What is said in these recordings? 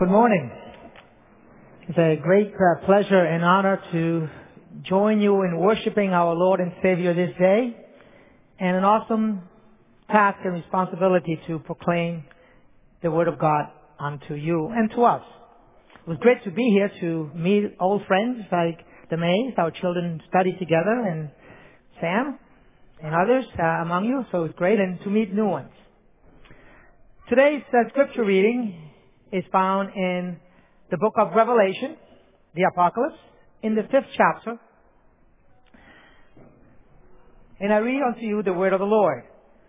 Good morning. It's a great pleasure and honor to join you in worshiping our Lord and Savior this day, and an awesome task and responsibility to proclaim the Word of God unto you and to us. It was great to be here to meet old friends like the Mays. Our children study together, and Sam and others among you, so it's great, and to meet new ones. Today's scripture reading is found in the book of Revelation, the Apocalypse, in the 5th chapter. And I read unto you the word of the Lord.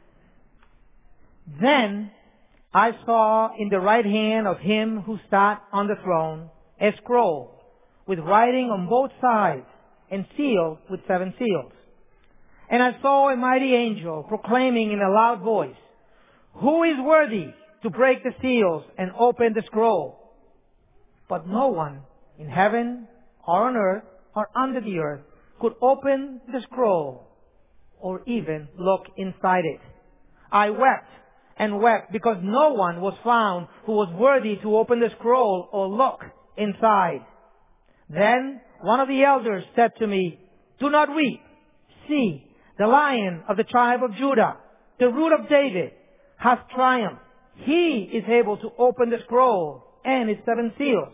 Then I saw in the right hand of him who sat on the throne a scroll with writing on both sides and sealed with 7 seals. And I saw a mighty angel proclaiming in a loud voice, "Who is worthy to break the seals and open the scroll?" But no one in heaven or on earth or under the earth could open the scroll or even look inside it. I wept and wept because no one was found who was worthy to open the scroll or look inside. Then one of the elders said to me, "Do not weep. See, the Lion of the tribe of Judah, the Root of David, has triumphed. He is able to open the scroll and its 7 seals."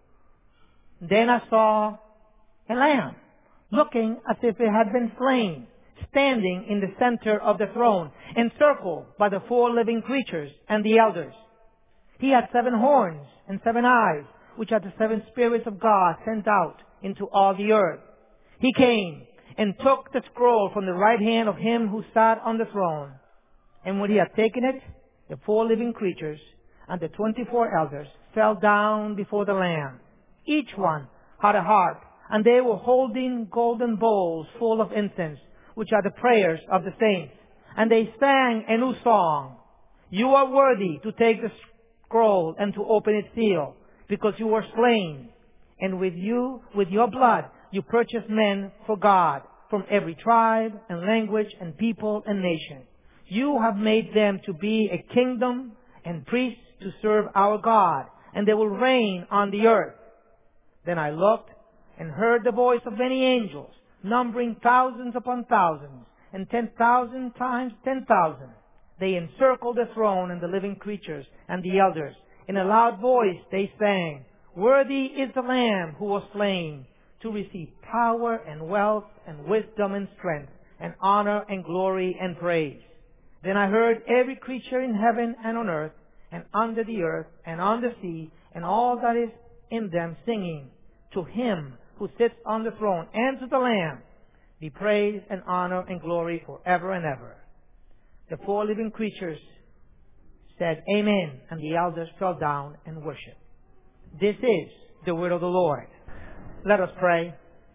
Then I saw a lamb, looking as if it had been slain, standing in the center of the throne, encircled by the 4 living creatures and the elders. He had 7 horns and 7 eyes, which are the 7 spirits of God sent out into all the earth. He came and took the scroll from the right hand of him who sat on the throne. And when he had taken it, the 4 living creatures and the 24 elders fell down before the Lamb. Each one had a harp, and they were holding golden bowls full of incense, which are the prayers of the saints. And they sang a new song. "You are worthy to take the scroll and to open its seal, because you were slain. And with your blood, you purchased men for God from every tribe and language and people and nation. You have made them to be a kingdom and priests to serve our God, and they will reign on the earth." Then I looked and heard the voice of many angels, numbering thousands upon thousands, and 10,000 times 10,000. They encircled the throne and the living creatures and the elders. In a loud voice they sang, "Worthy is the Lamb who was slain to receive power and wealth and wisdom and strength and honor and glory and praise." Then I heard every creature in heaven and on earth and under the earth and on the sea and all that is in them singing, "To him who sits on the throne and to the Lamb be praise and honor and glory forever and ever." The 4 living creatures said, "Amen," and the elders fell down and worshiped. This is the word of the Lord. Let us pray.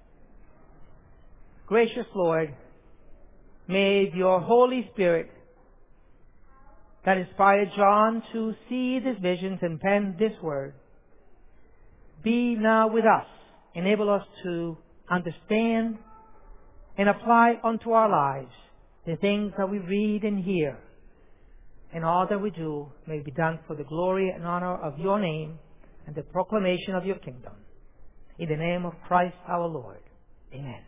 Gracious Lord, may your Holy Spirit that inspired John to see these visions and pen this word be now with us. Enable us to understand and apply unto our lives the things that we read and hear. And all that we do may be done for the glory and honor of your name and the proclamation of your kingdom. In the name of Christ our Lord. Amen.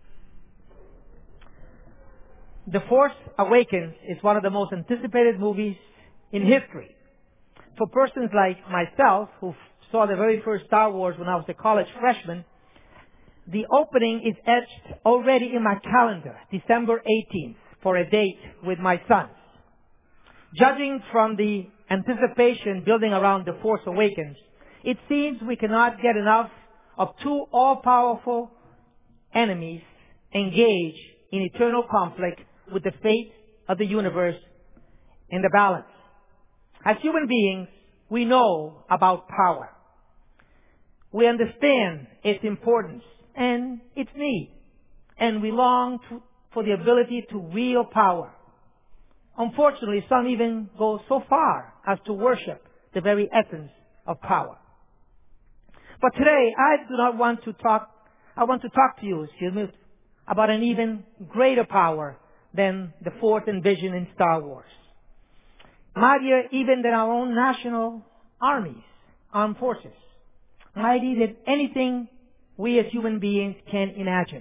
The Force Awakens is one of the most anticipated movies in history. For persons like myself, who saw the very first Star Wars when I was a college freshman, the opening is etched already in my calendar, December 18th, for a date with my sons. Judging from the anticipation building around The Force Awakens, it seems we cannot get enough of 2 all-powerful enemies engaged in eternal conflict with the fate of the universe in the balance. As human beings, we know about power. We understand its importance and its need, and we long for the ability to wield power. Unfortunately, some even go so far as to worship the very essence of power. But today, I want to talk to you, about an even greater power than the fourth envisioned in Star Wars. Mightier even than our own national armies armed forces, mighty than anything we as human beings can imagine.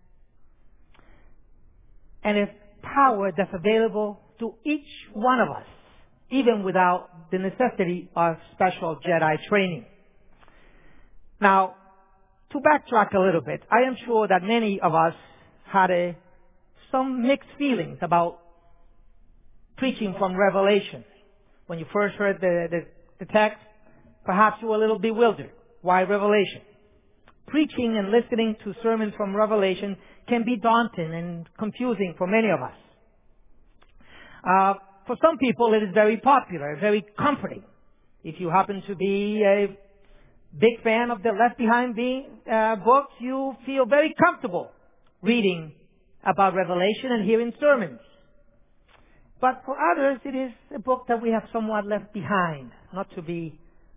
And a power that's available to each one of us, even without the necessity of special Jedi training. Now, to backtrack a little bit, I am sure that many of us had some mixed feelings about preaching from Revelation. When you first heard the text, perhaps you were a little bewildered. Why Revelation? Preaching and listening to sermons from Revelation can be daunting and confusing for many of us. For some people, it is very popular, very comforting. If you happen to be a big fan of the Left Behind books, you feel very comfortable reading about Revelation and hearing sermons. But for others, it is a book that we have somewhat left behind, not to be,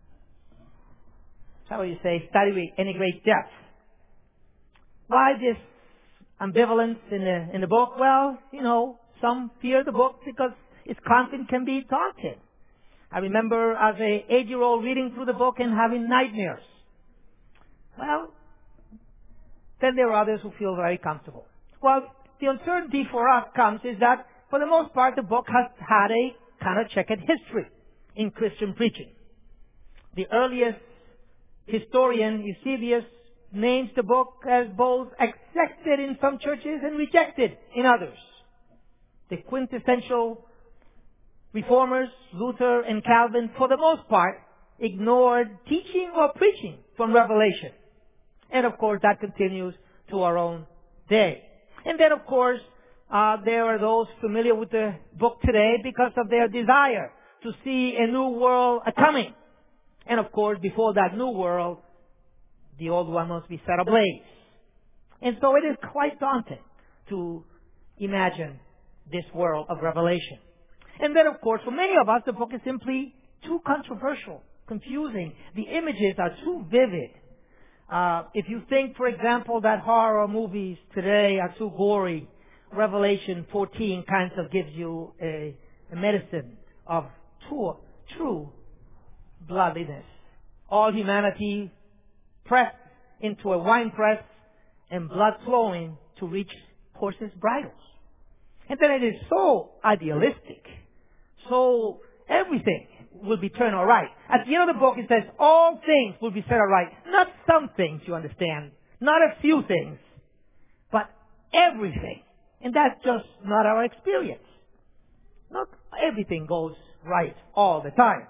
how would you say, studied with any great depth. Why this ambivalence in the book? Well, some fear the book because its content can be daunting. I remember as an 8-year-old reading through the book and having nightmares. Well, then there are others who feel very comfortable. Well, the uncertainty for us comes is that, for the most part, the book has had a kind of checkered history in Christian preaching. The earliest historian, Eusebius, names the book as both accepted in some churches and rejected in others. The quintessential reformers, Luther and Calvin, for the most part, ignored teaching or preaching from Revelation. And of course, that continues to our own day. And then, of course, there are those familiar with the book today because of their desire to see a new world coming. And of course, before that new world, the old one must be set ablaze. And so it is quite daunting to imagine this world of Revelation. And then, of course, for many of us, the book is simply too controversial, confusing. The images are too vivid. If you think, for example, that horror movies today are too gory, Revelation 14 kind of gives you a medicine of true bloodiness. All humanity pressed into a wine press and blood flowing to reach horses' bridles. And then it is so idealistic. So everything will be turned all right. At the end of the book, it says all things will be set all right. Not some things, you understand. Not a few things. But everything. And that's just not our experience. Not everything goes right all the time.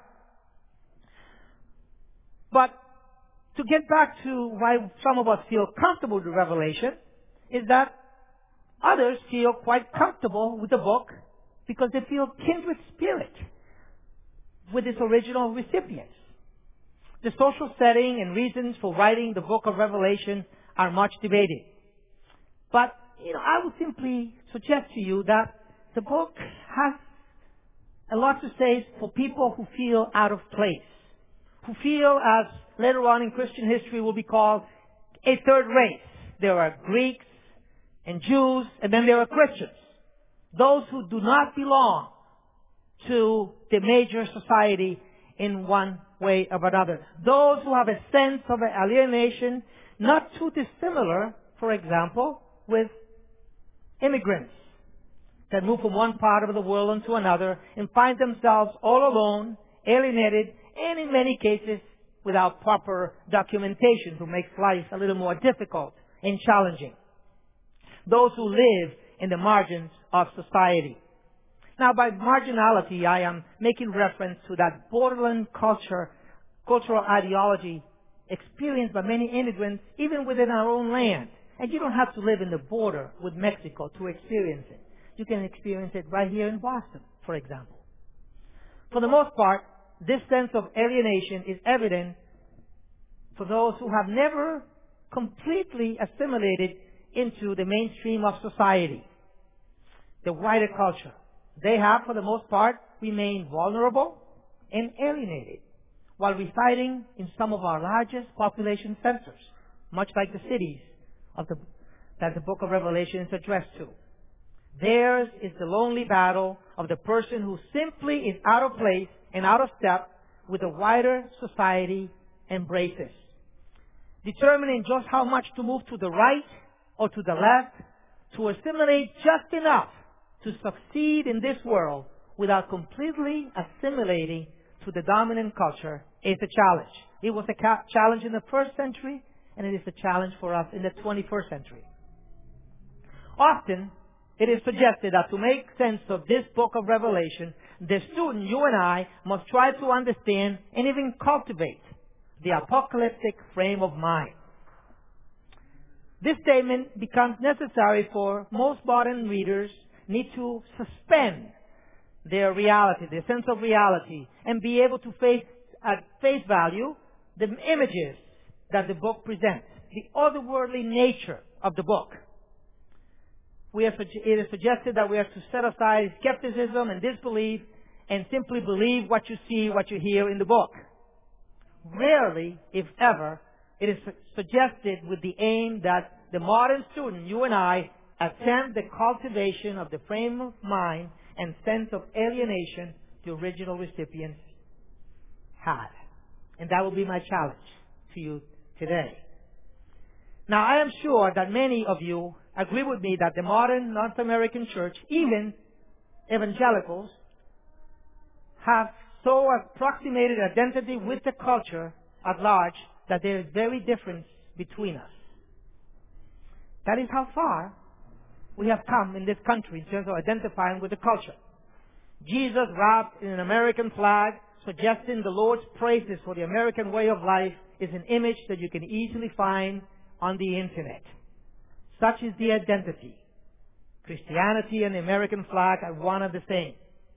But to get back to why some of us feel comfortable with Revelation is that others feel quite comfortable with the book because they feel kindred spirit with its original recipients. The social setting and reasons for writing the book of Revelation are much debated. But, I would simply suggest to you that the book has a lot to say for people who feel out of place, who feel, as later on in Christian history will be called, a third race. There are Greeks and Jews, and then there are Christians. Those who do not belong to the major society in one way or another. Those who have a sense of alienation, not too dissimilar, for example, with immigrants that move from one part of the world into another and find themselves all alone, alienated, and in many cases without proper documentation, who makes life a little more difficult and challenging. Those who live in the margins of society. Now, by marginality, I am making reference to that borderland cultural ideology experienced by many immigrants, even within our own land. And you don't have to live in the border with Mexico to experience it. You can experience it right here in Boston, for example. For the most part, this sense of alienation is evident for those who have never completely assimilated into the mainstream of society, the wider culture. They have, for the most part, remained vulnerable and alienated while residing in some of our largest population centers, much like the cities that the book of Revelation is addressed to. Theirs is the lonely battle of the person who simply is out of place and out of step with a wider society embraces. Determining just how much to move to the right or to the left to assimilate just enough to succeed in this world without completely assimilating to the dominant culture is a challenge. It was a challenge in the first century, and it is a challenge for us in the 21st century. Often, it is suggested that to make sense of this book of Revelation, the student, you and I, must try to understand and even cultivate the apocalyptic frame of mind. This statement becomes necessary for most modern readers need to suspend their reality, their sense of reality, and be able to face at face value the images that the book presents, the otherworldly nature of the book. It is suggested that we have to set aside skepticism and disbelief and simply believe what you see, what you hear in the book. Rarely, if ever, it is suggested with the aim that the modern student, you and I, attempt the cultivation of the frame of mind and sense of alienation the original recipients had. And that will be my challenge to you today. Now, I am sure that many of you agree with me that the modern North American church, even evangelicals, have so approximated identity with the culture at large that there is very difference between us. That is how far we have come in this country in terms of identifying with the culture. Jesus wrapped in an American flag, suggesting the Lord's praises for the American way of life, is an image that you can easily find on the internet. Such is the identity. Christianity and the American flag are one and the same.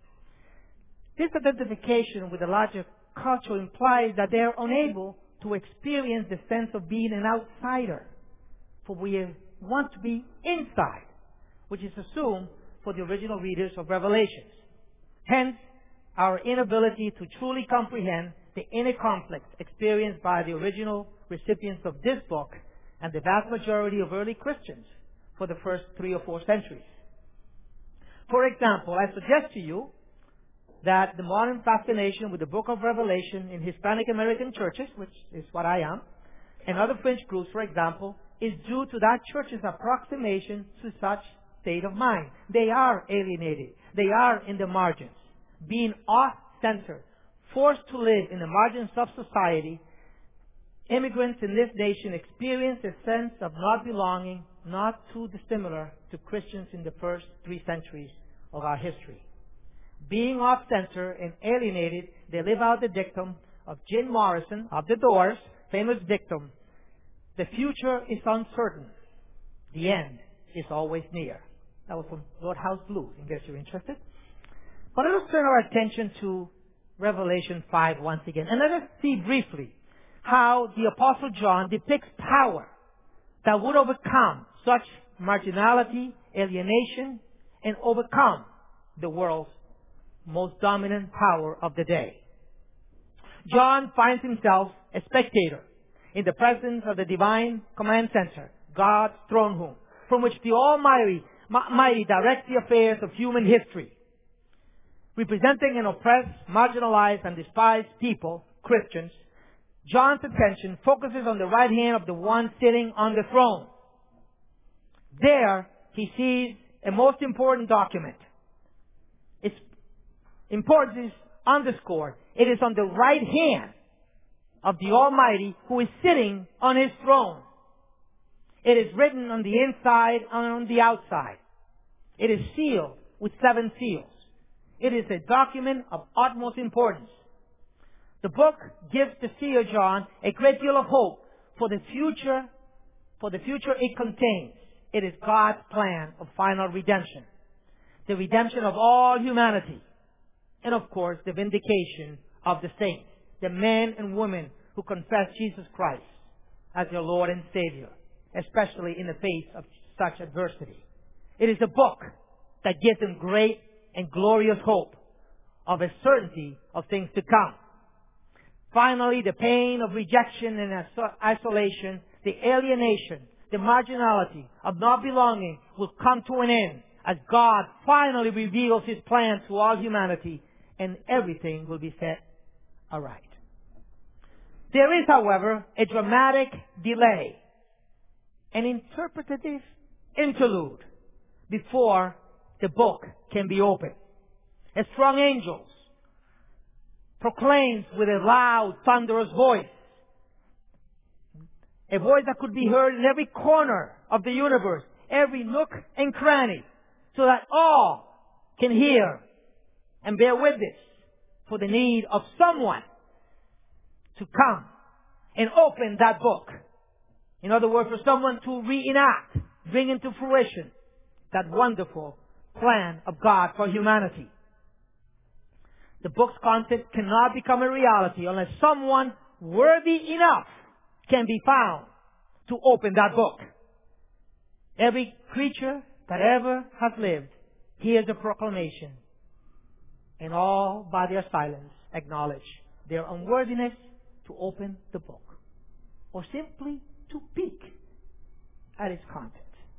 This identification with the larger culture implies that they are unable to experience the sense of being an outsider, for we want to be inside, which is assumed for the original readers of Revelations. Hence, our inability to truly comprehend the inner conflict experienced by the original recipients of this book and the vast majority of early Christians for the first 3 or 4 centuries. For example, I suggest to you that the modern fascination with the book of Revelation in Hispanic American churches, which is what I am, and other fringe groups, for example, is due to that church's approximation to such state of mind. They are alienated. They are in the margins, being off-centered, forced to live in the margins of society. Immigrants in this nation experience a sense of not belonging, not too dissimilar to Christians in the first 3 centuries of our history. Being off-center and alienated, they live out the dictum of Jim Morrison of The Doors, famous dictum, "The future is uncertain. The end is always near." That was from Lord House Blues, in case you're interested. But let us turn our attention to Revelation 5 once again. And let us see briefly how the Apostle John depicts power that would overcome such marginality, alienation, and overcome the world's most dominant power of the day. John finds himself a spectator in the presence of the divine command center, God's throne room, from which the Almighty directs the affairs of human history. Representing an oppressed, marginalized, and despised people, Christians, John's attention focuses on the right hand of the one sitting on the throne. There, he sees a most important document. Its importance is underscored. It is on the right hand of the Almighty who is sitting on His throne. It is written on the inside and on the outside. It is sealed with 7 seals. It is a document of utmost importance. The book gives the seer John a great deal of hope for the future it contains. It is God's plan of final redemption. The redemption of all humanity. And of course, the vindication of the saints, the men and women who confess Jesus Christ as their Lord and Savior, especially in the face of such adversity. It is a book that gives them great and glorious hope of a certainty of things to come. Finally, the pain of rejection and isolation, the alienation, the marginality of not belonging will come to an end as God finally reveals His plan to all humanity, and everything will be set All right. There is, however, a dramatic delay, an interpretative interlude before the book can be opened. A strong angel proclaims with a loud, thunderous voice, a voice that could be heard in every corner of the universe, every nook and cranny, so that all can hear and bear witness for the need of someone to come and open that book. In other words, for someone to reenact, bring into fruition that wonderful plan of God for humanity. The book's content cannot become a reality unless someone worthy enough can be found to open that book. Every creature that ever has lived hears the proclamation, and all by their silence acknowledge their unworthiness to open the book, or simply to peek at its content.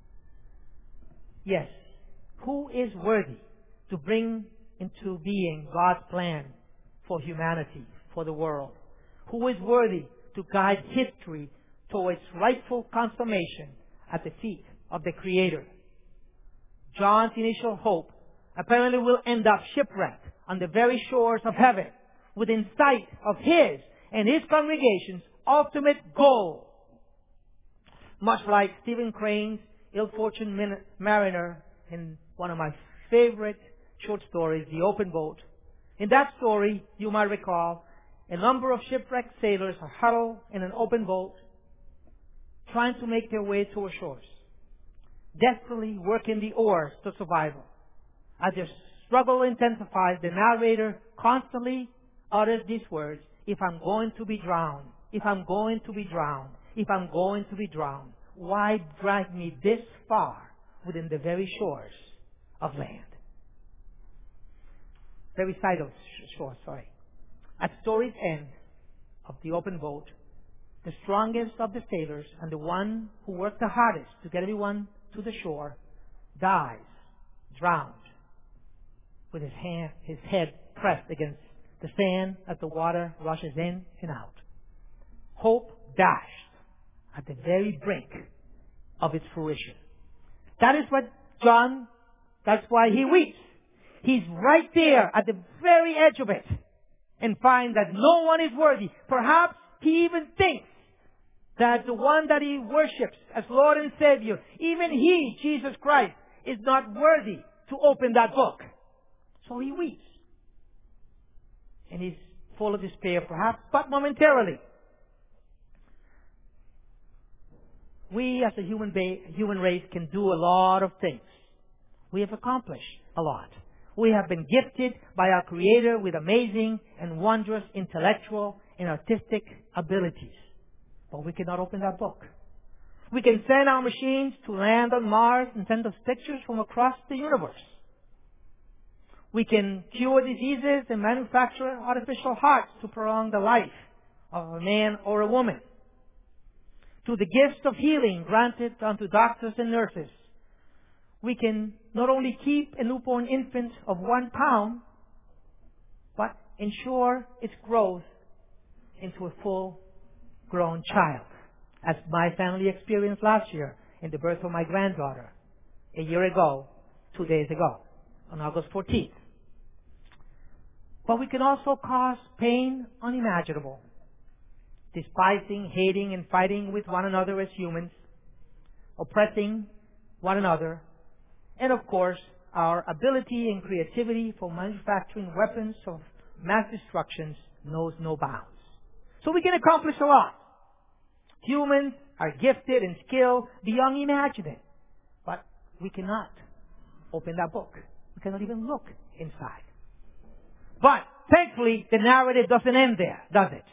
Yes, who is worthy to bring into being God's plan for humanity, for the world? Who is worthy to guide history towards rightful consummation at the feet of the Creator? John's initial hope apparently will end up shipwrecked on the very shores of heaven, within sight of his and his congregation's ultimate goal. Much like Stephen Crane's ill-fortuned mariner in one of my favorite short stories, The Open Boat. In that story, you might recall, a number of shipwrecked sailors are huddled in an open boat, trying to make their way toward shores, desperately working the oars to survival. As their struggle intensifies, the narrator constantly utters these words, "If I'm going to be drowned, if I'm going to be drowned, if I'm going to be drowned, why drag me this far within the very shores of land?" Very side of shore, sorry. At story's end of The Open Boat, the strongest of the sailors and the one who worked the hardest to get everyone to the shore dies, drowned, with his head pressed against the sand as the water rushes in and out. Hope dashed at the very brink of its fruition. That is what that's why he weeps. He's right there at the very edge of it and finds that no one is worthy. Perhaps he even thinks that the one that he worships as Lord and Savior, even he, Jesus Christ, is not worthy to open that book. So he weeps. And he's full of despair, perhaps, but momentarily. We as a human race can do a lot of things. We have accomplished a lot. We have been gifted by our Creator with amazing and wondrous intellectual and artistic abilities. But we cannot open that book. We can send our machines to land on Mars and send us pictures from across the universe. We can cure diseases and manufacture artificial hearts to prolong the life of a man or a woman. Through the gifts of healing granted unto doctors and nurses, we can not only keep a newborn infant of 1 pound, but ensure its growth into a full-grown child, as my family experienced last year in the birth of my granddaughter, a year ago, 2 days ago, on August 14th. But we can also cause pain unimaginable, despising, hating, and fighting with one another as humans, oppressing one another, and of course, our ability and creativity for manufacturing weapons of mass destruction knows no bounds. So we can accomplish a lot. Humans are gifted and skilled beyond imagining, but we cannot open that book. We cannot even look inside. But thankfully, the narrative doesn't end there, does it?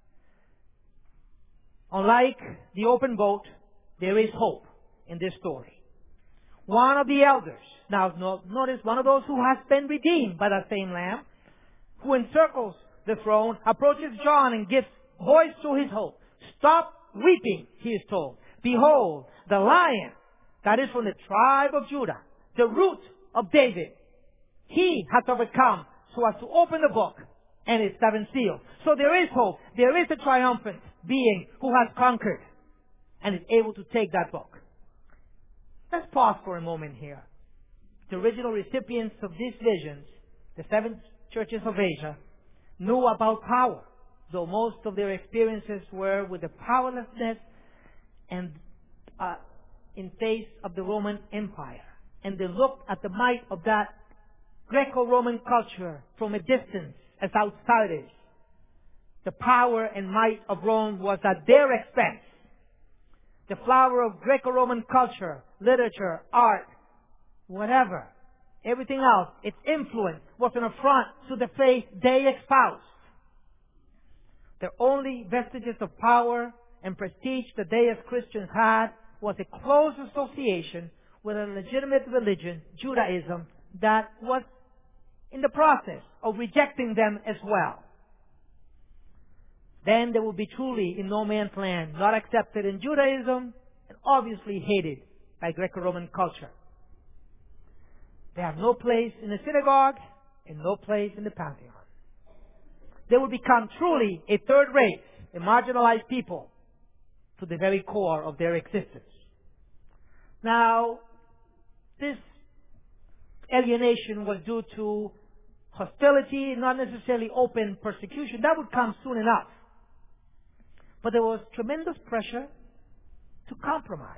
Unlike The Open Boat, there is hope in this story. One of the elders, now notice one of those who has been redeemed by that same Lamb, who encircles the throne, approaches John and gives voice to his hope. Stop weeping, he is told. Behold, the Lion that is from the tribe of Judah, the root of David. He has overcome so as to open the book and its 7 seals. So there is hope. There is a triumphant being who has conquered and is able to take that book. Let's pause for a moment here. The original recipients of these visions, the 7 churches of Asia, knew about power, though most of their experiences were with the powerlessness and in face of the Roman Empire. And they looked at the might of that Greco-Roman culture from a distance as outsiders. The power and might of Rome was at their expense. The flower of Greco-Roman culture, literature, art, whatever, everything else, its influence was an affront to the faith they espoused. The only vestiges of power and prestige that they as Christians had was a close association with a legitimate religion, Judaism, that was in the process of rejecting them as well. Then they will be truly in no man's land, not accepted in Judaism, and obviously hated by Greco-Roman culture. They have no place in the synagogue and no place in the pantheon. They will become truly a third race, a marginalized people to the very core of their existence. Now, this alienation was due to hostility, not necessarily open persecution. That would come soon enough. But there was tremendous pressure to compromise.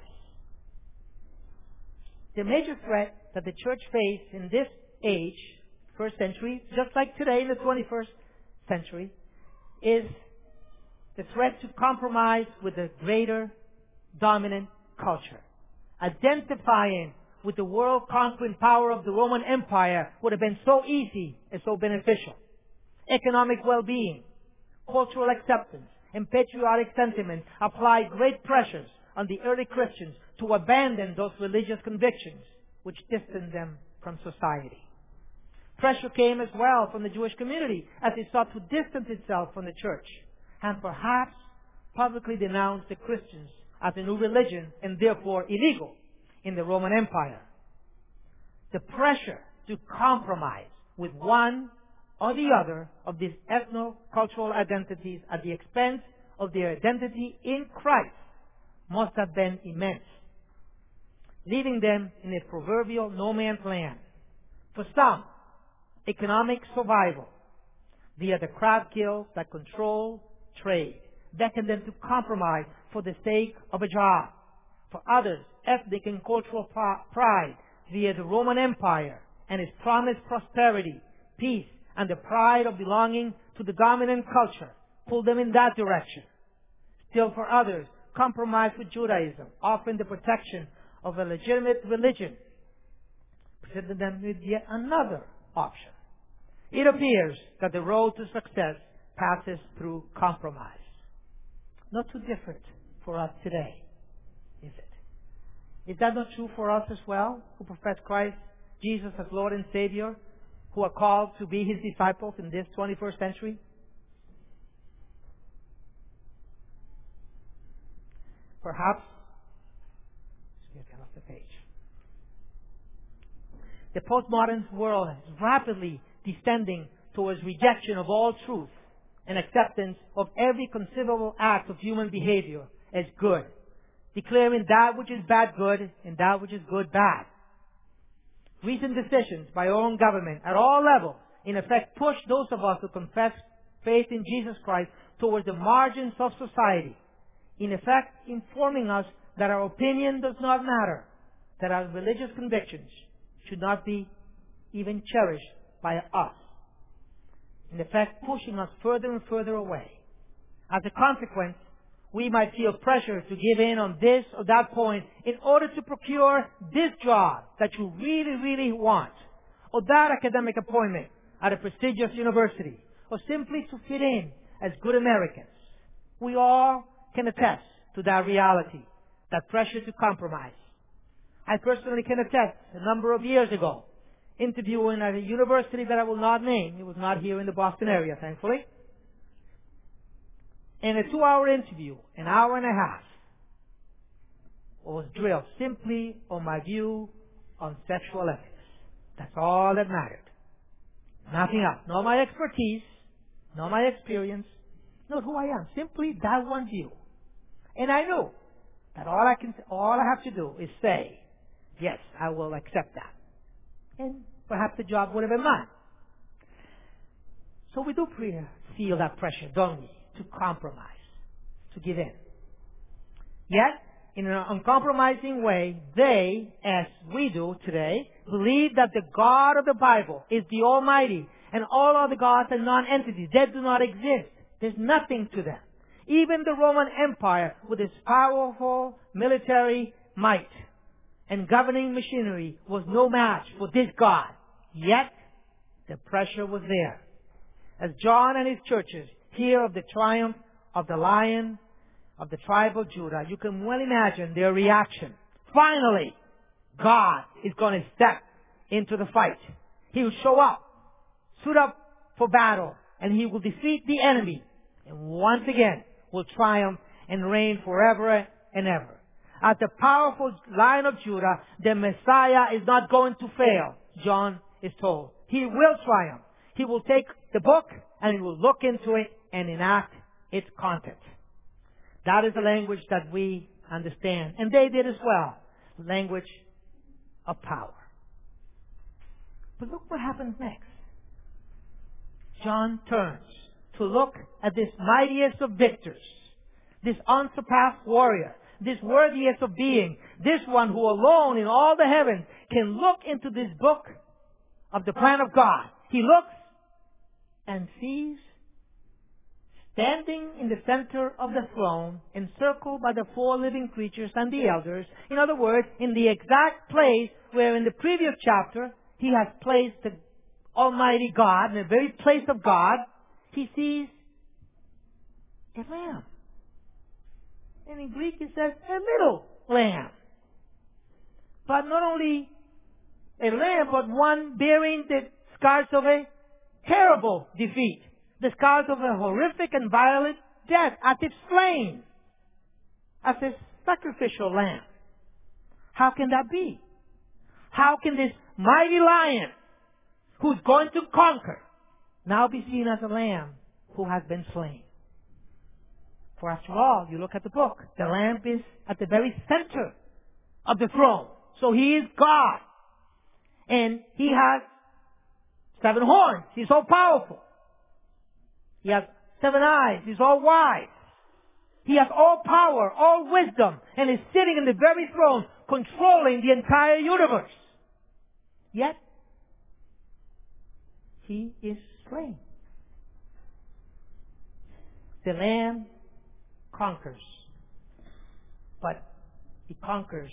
The major threat that the church faced in this age, first century, just like today in the 21st century, is the threat to compromise with the greater dominant culture. Identifying with the world-conquering power of the Roman Empire would have been so easy and so beneficial. Economic well-being, cultural acceptance, and patriotic sentiment applied great pressures on the early Christians to abandon those religious convictions which distanced them from society. Pressure came as well from the Jewish community as it sought to distance itself from the church and perhaps publicly denounce the Christians as a new religion and therefore illegal in the Roman Empire. The pressure to compromise with one or the other of these ethno-cultural identities at the expense of their identity in Christ must have been immense, leaving them in a proverbial no man's land. For some, economic survival via the crab guilds that control trade beckoned them to compromise for the sake of a job. For others, ethnic and cultural pride via the Roman Empire and its promised prosperity, peace, and the pride of belonging to the dominant culture pulled them in that direction. Still for others, compromise with Judaism, offering the protection of a legitimate religion, presented them with yet another option. It appears that the road to success passes through compromise. Not too different for us today, is it? Is that not true for us as well, who profess Christ Jesus as Lord and Savior, who are called to be His disciples in this 21st century? Perhaps, off the page. The postmodern world is rapidly descending towards rejection of all truth and acceptance of every conceivable act of human behavior as good, declaring that which is bad good and that which is good bad. Recent decisions by our own government at all levels, in effect, push those of us who confess faith in Jesus Christ towards the margins of society, in effect informing us that our opinion does not matter, that our religious convictions should not be even cherished by us, in effect pushing us further and further away. As a consequence, we might feel pressure to give in on this or that point in order to procure this job that you really, really want, or that academic appointment at a prestigious university, or simply to fit in as good Americans. We all can attest to that reality, that pressure to compromise. I personally can attest a number of years ago, interviewing at a university that I will not name. It was not here in the Boston area, thankfully. In a 2-hour interview, an hour and a half, was drilled simply on my view on sexual ethics. That's all that mattered. Nothing else. Not my expertise, not my experience, not who I am, simply that one view. And I know that all I have to do is say, yes, I will accept that. And perhaps the job would have been mine. So we do feel that pressure, don't we, to compromise, to give in. Yet, in an uncompromising way, they, as we do today, believe that the God of the Bible is the Almighty, and all other gods are non-entities. They do not exist. There's nothing to them. Even the Roman Empire, with its powerful military might and governing machinery, was no match for this God. Yet, the pressure was there. As John and his churches hear of the triumph of the Lion of the tribe of Judah, you can well imagine their reaction. Finally, God is going to step into the fight. He will show up, suit up for battle, and he will defeat the enemy. And once again, will triumph and reign forever and ever. As the powerful Lion of Judah, the Messiah is not going to fail, John is told. He will triumph. He will take the book and he will look into it and enact its content. That is the language that we understand. And they did as well. Language of power. But look what happens next. John turns to look at this mightiest of victors, this unsurpassed warrior, this worthiest of being, this one who alone in all the heavens can look into this book of the plan of God. He looks and sees, standing in the center of the throne, encircled by the four living creatures and the elders. In other words, in the exact place where in the previous chapter he has placed the Almighty God, in the very place of God, he sees a lamb. And in Greek it says a little lamb. But not only a lamb, but one bearing the scars of a terrible defeat. The scars of a horrific and violent death as if slain. As a sacrificial lamb. How can that be? How can this mighty lion, who's going to conquer, now be seen as a lamb who has been slain? For after all, you look at the book, the lamb is at the very center of the throne. So he is God. And he has 7 horns. He's all powerful. He has 7 eyes. He's all wise. He has all power, all wisdom, and is sitting in the very throne, controlling the entire universe. Yet, he is slain. The lamb conquers. But he conquers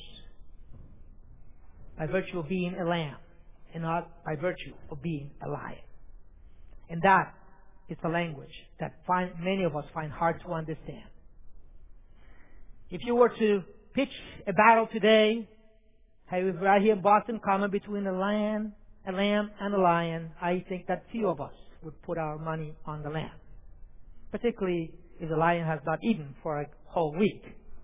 by virtue of being a lamb, and not by virtue of being a lion. And that is a language that many of us find hard to understand. If you were to pitch a battle today, right here in Boston Common, between a lamb and a lion, I think that few of us would put our money on the lamb. Particularly if the lion has not eaten for a whole week.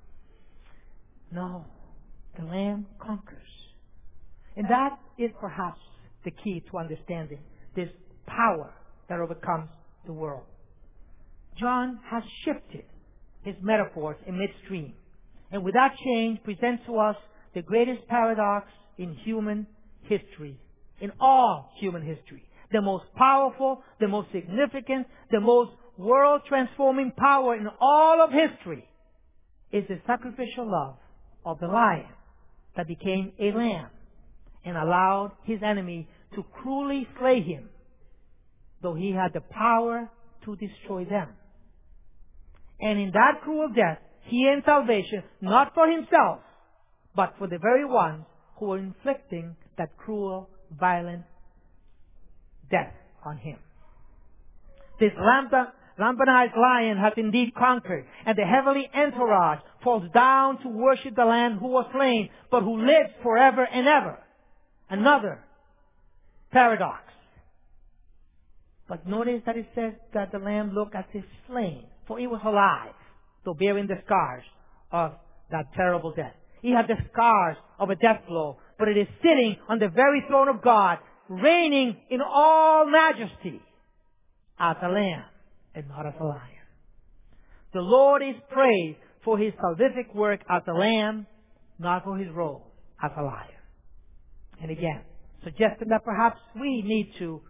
No, the lamb conquers. And that is perhaps the key to understanding this power that overcomes the world. John has shifted his metaphors in midstream, and with that change presents to us the greatest paradox in human history, in all human history. The most powerful, the most significant, the most world-transforming power in all of history is the sacrificial love of the lion that became a lamb and allowed his enemy to cruelly slay him, though he had the power to destroy them. And in that cruel death, he earned salvation, not for himself, but for the very ones who were inflicting that cruel, violent death on him. This lambanized lion has indeed conquered, and the heavenly entourage falls down to worship the Lamb who was slain, but who lives forever and ever. Another paradox. But notice that it says that the lamb looked as if slain, for it was alive, though bearing the scars of that terrible death. He had the scars of a death blow, but it is sitting on the very throne of God, reigning in all majesty as a lamb. and not as a lion. The Lord is praised for his salvific work as a lamb, not for his role as a lion. And again, suggesting that perhaps we need to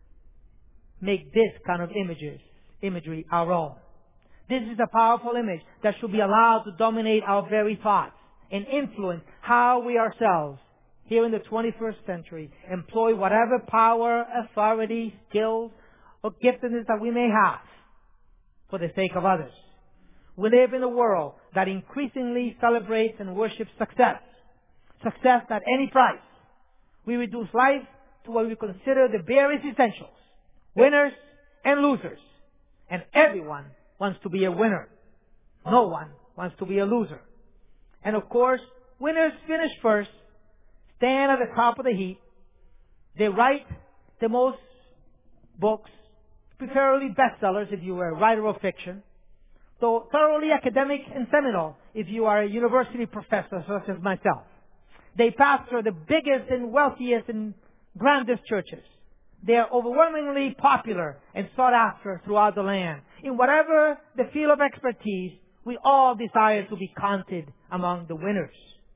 make this kind of imagery our own. This is a powerful image that should be allowed to dominate our very thoughts and influence how we ourselves, here in the 21st century, employ whatever power, authority, skills, or giftedness that we may have for the sake of others. We live in a world that increasingly celebrates and worships success. Success at any price. We reduce life to what we consider the barest essentials. Winners and losers. And everyone wants to be a winner. No one wants to be a loser. And of course, winners finish first, stand at the top of the heap. They write the most books, preferably bestsellers if you are a writer of fiction, though thoroughly academic and seminal if you are a university professor such as myself. They pastor the biggest and wealthiest and grandest churches. They are overwhelmingly popular and sought after throughout the land. In whatever the field of expertise, we all desire to be counted among the winners.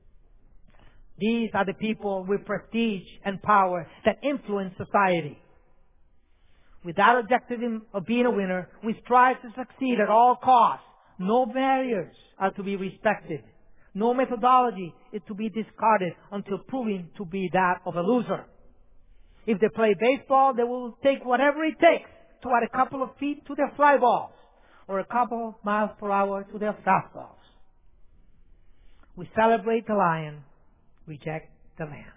These are the people with prestige and power that influence society. With that objective of being a winner, we strive to succeed at all costs. No barriers are to be respected. No methodology is to be discarded until proving to be that of a loser. If they play baseball, they will take whatever it takes to add a couple of feet to their fly balls or a couple of miles per hour to their fastballs. We celebrate the lion, reject the lamb.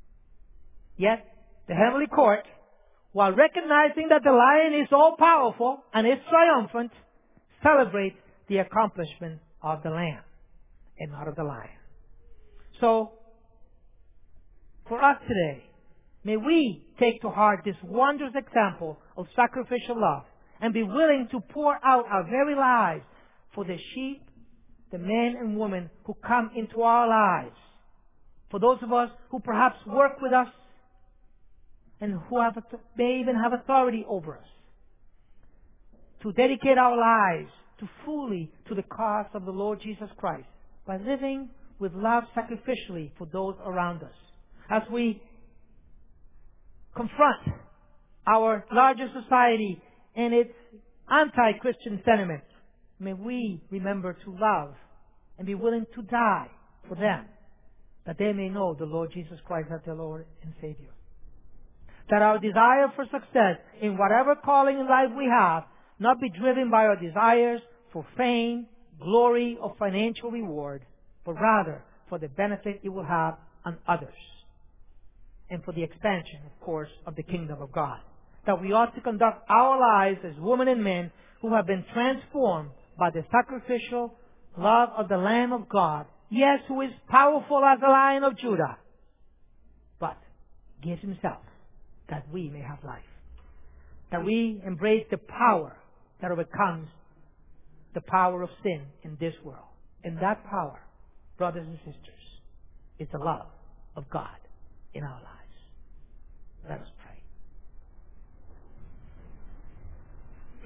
Yet, the heavenly court, while recognizing that the lion is all-powerful and is triumphant, celebrates the accomplishment of the lamb and not of the lion. So, for us today, may we take to heart this wondrous example of sacrificial love and be willing to pour out our very lives for the sheep, the men and women who come into our lives, for those of us who perhaps work with us and who may even have authority over us, to dedicate our lives fully to the cause of the Lord Jesus Christ by living with love sacrificially for those around us. As we confront our larger society and its anti-Christian sentiments, may we remember to love and be willing to die for them, that they may know the Lord Jesus Christ as their Lord and Savior. That our desire for success in whatever calling in life we have not be driven by our desires for fame, glory, or financial reward, but rather for the benefit it will have on others and for the expansion, of course, of the kingdom of God. That we ought to conduct our lives as women and men who have been transformed by the sacrificial love of the Lamb of God, yes, who is powerful as the Lion of Judah, but gives himself that we may have life. That we embrace the power that overcomes the power of sin in this world. And that power, brothers and sisters, is the love of God in our lives. Let us pray.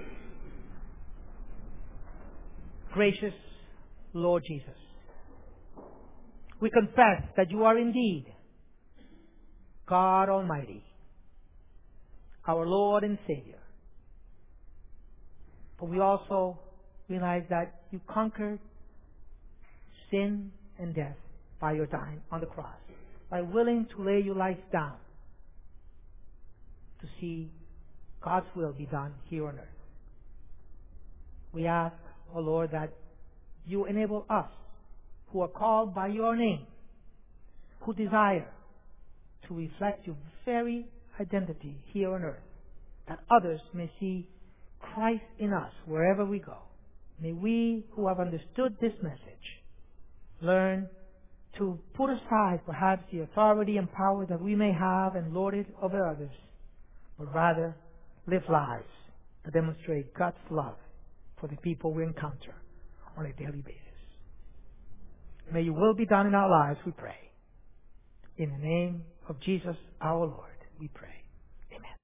Gracious Lord Jesus, we confess that you are indeed God Almighty, our Lord and Savior. But we also realize that you conquered sin and death by your dying on the cross, by willing to lay your life down to see God's will be done here on earth. We ask, O Lord, that you enable us who are called by your name, who desire to reflect your very identity here on earth, that others may see Christ in us wherever we go. May we who have understood this message learn to put aside perhaps the authority and power that we may have and lord it over others, but rather live lives that demonstrate God's love for the people we encounter on a daily basis. May your will be done in our lives, we pray. In the name of Jesus our Lord, we pray.